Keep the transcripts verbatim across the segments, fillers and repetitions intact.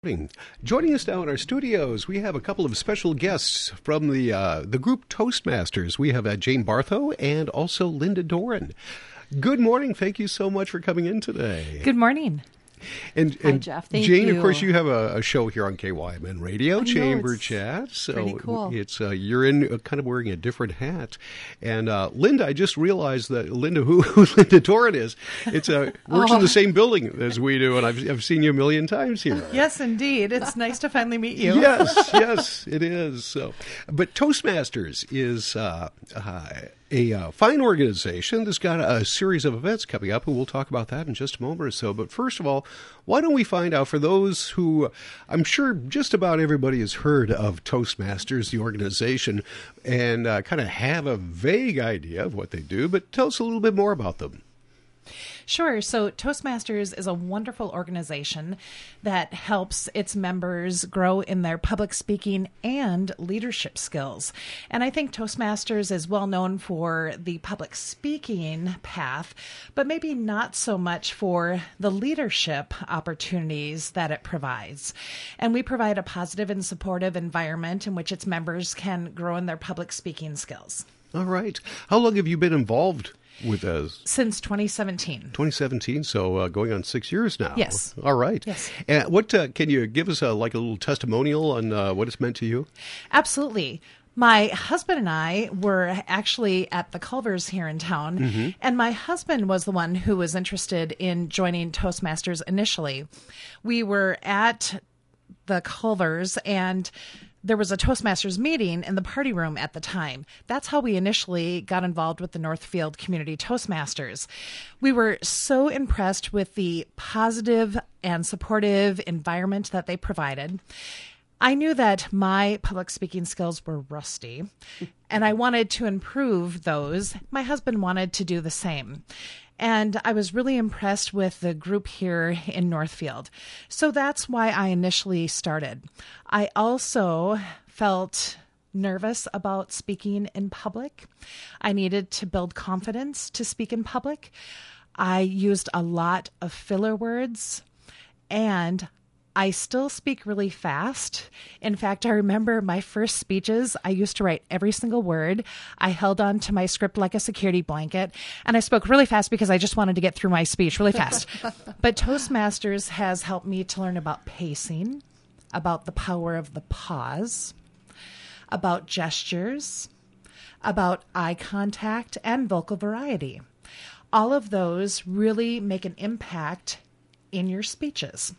Joining us now in our studios, we have a couple of special guests from the uh, the group Toastmasters. We have uh, Jane Barthow and also Linda Doran. Good morning. Thank you so much for coming in today. Good morning. And, Hi, and Jeff. Thank Jane, you. of course, you have a, a show here on K Y M N Radio, I know, Chamber it's Chat. So pretty cool. it's uh, you're in uh, kind of wearing a different hat. And uh, Linda, I just realized that Linda, who, who Linda Doran is, it's uh, works Oh. in the same building as we do, and I've I've seen you a million times here. Yes, indeed. It's nice to finally meet you. Yes, yes, it is. So, but Toastmasters is uh, uh, a uh, fine organization that's got a series of events coming up, and we'll talk about that in just a moment or so. But first of all, why don't we find out, for those who, I'm sure just about everybody has heard of Toastmasters, the organization, and uh, kind of have a vague idea of what they do, but tell us a little bit more about them. Sure. So Toastmasters is a wonderful organization that helps its members grow in their public speaking and leadership skills. And I think Toastmasters is well known for the public speaking path, but maybe not so much for the leadership opportunities that it provides. And we provide a positive and supportive environment in which its members can grow in their public speaking skills. All right. How long have you been involved with us? Since twenty seventeen. twenty seventeen, so uh, going on six years now. Yes. All right. Yes. And what uh, can you give us a, like a little testimonial on uh, what it's meant to you? Absolutely. My husband and I were actually at the Culvers here in town, mm-hmm. and my husband was the one who was interested in joining Toastmasters initially. We were at the Culvers, and there was a Toastmasters meeting in the party room at the time. That's how we initially got involved with the Northfield Community Toastmasters. We were so impressed with the positive and supportive environment that they provided. I knew that my public speaking skills were rusty, and I wanted to improve those. My husband wanted to do the same. And I was really impressed with the group here in Northfield. So that's why I initially started. I also felt nervous about speaking in public. I needed to build confidence to speak in public. I used a lot of filler words, and I still speak really fast. In fact, I remember my first speeches, I used to write every single word. I held on to my script like a security blanket, and I spoke really fast because I just wanted to get through my speech really fast. But Toastmasters has helped me to learn about pacing, about the power of the pause, about gestures, about eye contact, and vocal variety. All of those really make an impact in your speeches.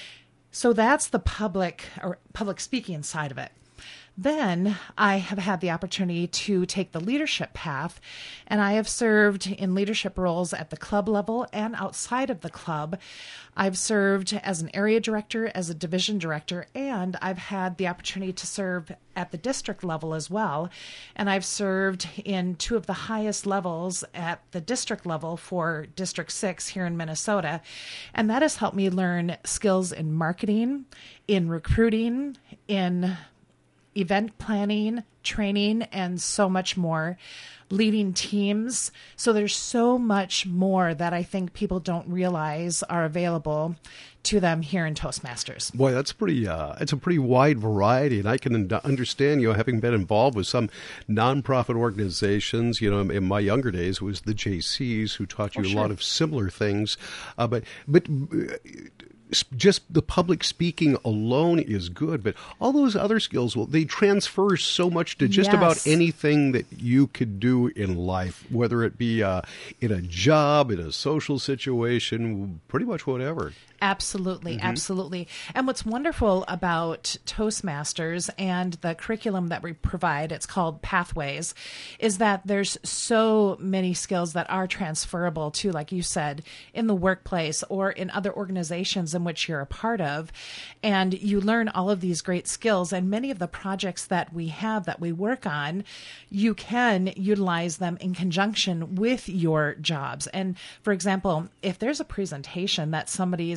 So that's the public or public speaking side of it. Then I have had the opportunity to take the leadership path, and I have served in leadership roles at the club level and outside of the club. I've served as an area director, as a division director, and I've had the opportunity to serve at the district level as well. And I've served in two of the highest levels at the district level for District six here in Minnesota. And that has helped me learn skills in marketing, in recruiting, in event planning, training, and so much more, leading teams. So there's so much more that I think people don't realize are available to them here in Toastmasters. Boy, that's pretty. Uh, it's a pretty wide variety, and I can un- understand. You know, having been involved with some nonprofit organizations. You know, in, in my younger days, it was the J Cs who taught you oh, a sure. lot of similar things. Uh, but but. Uh, just the public speaking alone is good, but all those other skills, well, they transfer so much to just yes. about anything that you could do in life, whether it be uh, in a job, in a social situation, pretty much whatever. Absolutely, Mm-hmm. absolutely. And what's wonderful about Toastmasters and the curriculum that we provide, it's called Pathways, is that there's so many skills that are transferable to, like you said, in the workplace or in other organizations in which you're a part of. And you learn all of these great skills. And many of the projects that we have that we work on, you can utilize them in conjunction with your jobs. And for example, if there's a presentation that somebody is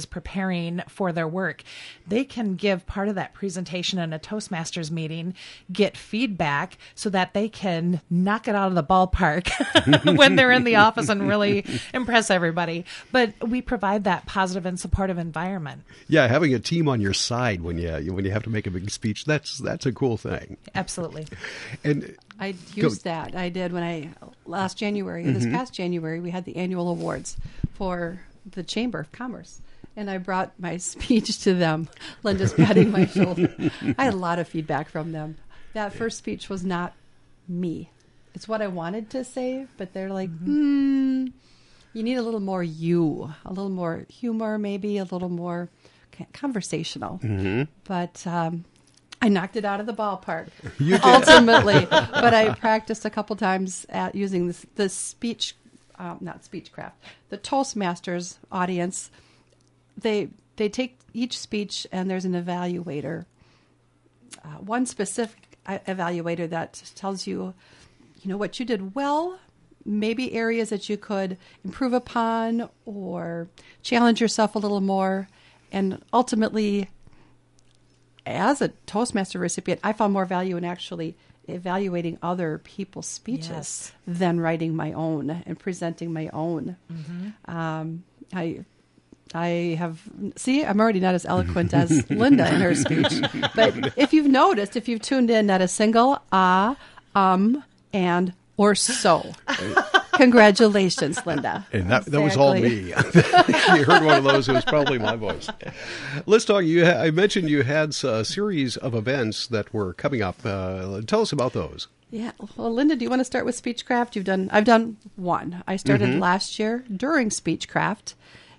preparing for their work, they can give part of that presentation in a Toastmasters meeting, get feedback so that they can knock it out of the ballpark when they're in the office and really impress everybody. But we provide that positive and supportive environment. Yeah, having a team on your side when you when you have to make a big speech, that's that's a cool thing. Absolutely. And I used go. that. I did when I, last January, mm-hmm. this past January, we had the annual awards for the Chamber of Commerce. And I brought my speech to them. Linda's patting my shoulder. I had a lot of feedback from them. That first speech was not me. It's what I wanted to say, but they're like, hmm, you need a little more you, a little more humor, maybe a little more conversational. Mm-hmm. But um, I knocked it out of the ballpark, ultimately. But I practiced a couple times at using this, the speech, um, not Speechcraft, the Toastmasters audience. They they take each speech and there's an evaluator, uh, one specific evaluator that tells you, you know, what you did well, maybe areas that you could improve upon or challenge yourself a little more. And ultimately, as a Toastmaster recipient, I found more value in actually evaluating other people's speeches yes. than writing my own and presenting my own. Mm-hmm. Um, I I have, see, I'm already not as eloquent as Linda in her speech. But if you've noticed, if you've tuned in, not a single ah, um, and, or so. Congratulations, Linda. And that, that was all me. You heard one of those, it was probably my voice. Let's talk, you ha- I mentioned you had a series of events that were coming up. Uh, tell us about those. Yeah. Well, Linda, do you want to start with Speechcraft? You've done, I've done one. I started mm-hmm. last year during Speechcraft.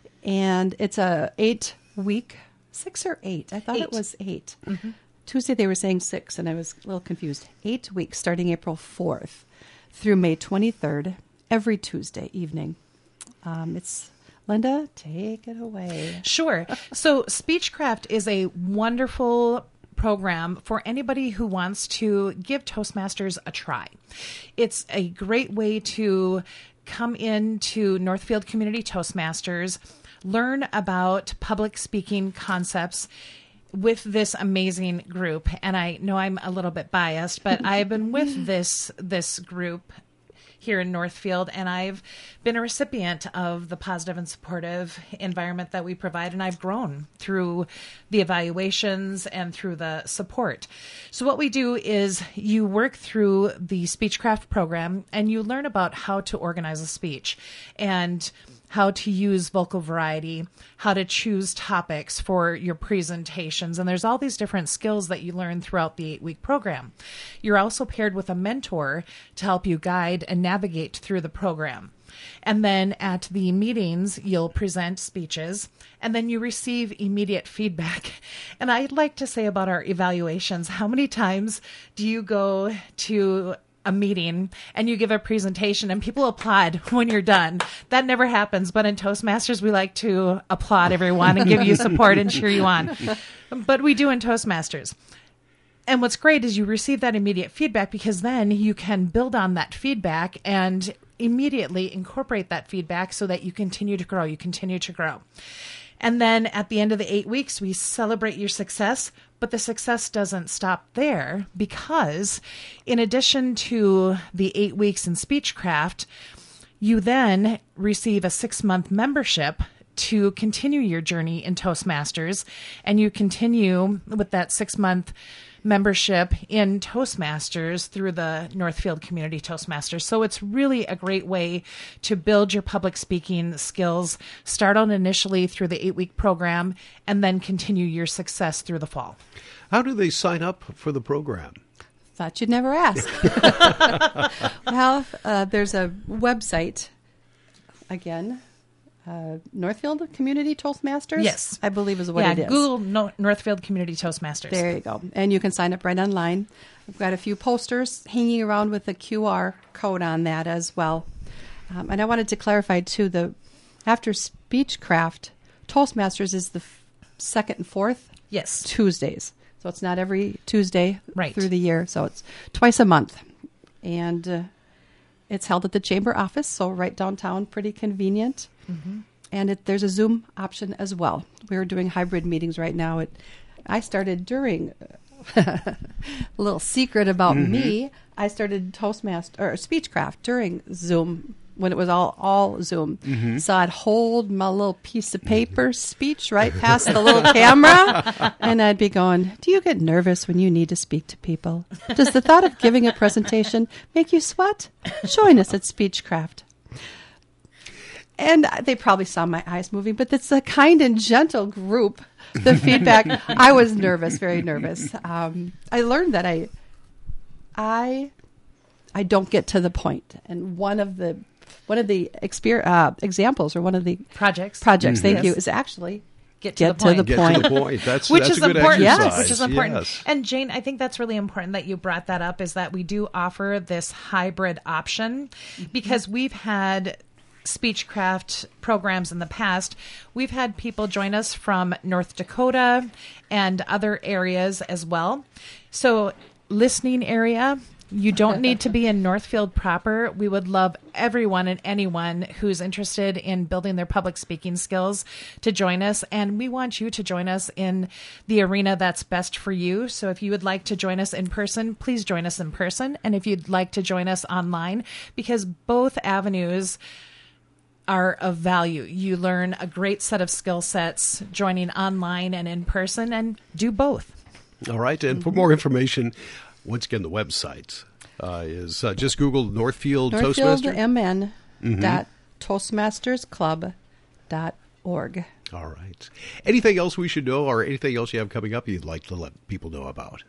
And it's a eight week, six or eight. I thought eight. It was eight. Mm-hmm. Tuesday they were saying six, and I was a little confused. Eight weeks starting April fourth through May twenty-third, every Tuesday evening. Um, it's Linda, take it away. Sure. So Speechcraft is a wonderful program for anybody who wants to give Toastmasters a try. It's a great way to come into Northfield Community Toastmasters, learn about public speaking concepts with this amazing group. And I know I'm a little bit biased, but I've been with this this group here in Northfield, and I've been a recipient of the positive and supportive environment that we provide, and I've grown through the evaluations and through the support. So what we do is you work through the Speechcraft program, and you learn about how to organize a speech and how to use vocal variety, how to choose topics for your presentations. And there's all these different skills that you learn throughout the eight-week program. You're also paired with a mentor to help you guide and navigate through the program. And then at the meetings, you'll present speeches, and then you receive immediate feedback. And I'd like to say about our evaluations, how many times do you go to a meeting and you give a presentation and people applaud when you're done? That never happens, but in Toastmasters we like to applaud everyone and give you support and cheer you on. But we do in Toastmasters. And what's great is you receive that immediate feedback, because then you can build on that feedback and immediately incorporate that feedback so that you continue to grow, you continue to grow. And then at the end of the eight weeks, we celebrate your success, but the success doesn't stop there, because in addition to the eight weeks in Speechcraft, you then receive a six-month membership to continue your journey in Toastmasters, and you continue with that six-month membership in Toastmasters through the Northfield Community Toastmasters. So it's really a great way to build your public speaking skills, start on initially through the eight-week program, and then continue your success through the fall. How do they sign up for the program? Thought you'd never ask. Well, uh, there's a website, again, Uh, Northfield Community Toastmasters? Yes. I believe is what yeah, it is. Google no- Northfield Community Toastmasters. There you go. And you can sign up right online. I've got a few posters hanging around with a Q R code on that as well. Um, and I wanted to clarify, too, the after Speechcraft, Toastmasters is the f- second and fourth yes. Tuesdays. So it's not every Tuesday right. through the year. So it's twice a month. And uh, it's held at the Chamber office, so right downtown, pretty convenient. Mm-hmm. and it, there's a Zoom option as well. We're doing hybrid meetings right now. It, I started during, a little secret about mm-hmm. me, I started Toastmaster or Speechcraft during Zoom when it was all, all Zoom. Mm-hmm. So I'd hold my little piece of paper speech right past the little camera, and I'd be going, do you get nervous when you need to speak to people? Does the thought of giving a presentation make you sweat? Join us at Speechcraft. And they probably saw my eyes moving, but it's a kind and gentle group. The feedback, I was nervous, very nervous. Um, I learned that I, I, I don't get to the point. And one of the, one of the exper- uh, examples, or one of the projects, projects, mm-hmm. thank you, is actually get to get the point. To the point. Get to the point. That's which that's is a good important. exercise. Yes, which is important. Yes. And Jane, I think that's really important that you brought that up. Is that we do offer this hybrid option mm-hmm. because we've had Speechcraft programs in the past. We've had people join us from North Dakota and other areas as well. So listening area, you don't need to be in Northfield proper. We would love everyone and anyone who's interested in building their public speaking skills to join us. And we want you to join us in the arena that's best for you. So if you would like to join us in person, please join us in person. And if you'd like to join us online, because both avenues are of value. You learn a great set of skill sets joining online and in person, and do both. All right. And for more information, once again, the website uh, is uh, just Google Northfield, Northfield Toastmaster. M N mm-hmm. dot Toastmasters Club dot org. All right. Anything else we should know, or anything else you have coming up you'd like to let people know about?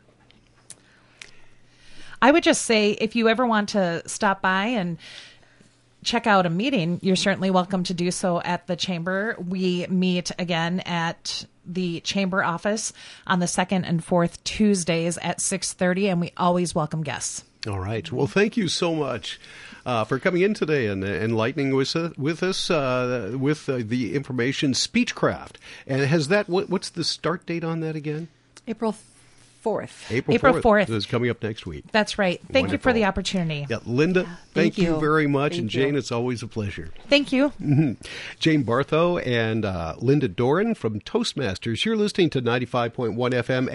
I would just say, if you ever want to stop by and check out a meeting, you're certainly welcome to do so at the Chamber. We meet again at the Chamber office on the second and fourth Tuesdays at six thirty, and we always welcome guests. All right. Well, thank you so much uh, for coming in today and enlightening with, uh, with us uh, with uh, the information Speechcraft. And has that, what, what's the start date on that again? April fourth. April, April fourth. fourth. Is coming up next week. That's right. Thank Wonderful. you for the opportunity. Yeah, Linda, Yeah, thank, thank you. you. very much. Thank and Jane, you. it's always a pleasure. Thank you. Mm-hmm. Jane Barthow and uh, Linda Doran from Toastmasters. You're listening to ninety-five point one F M.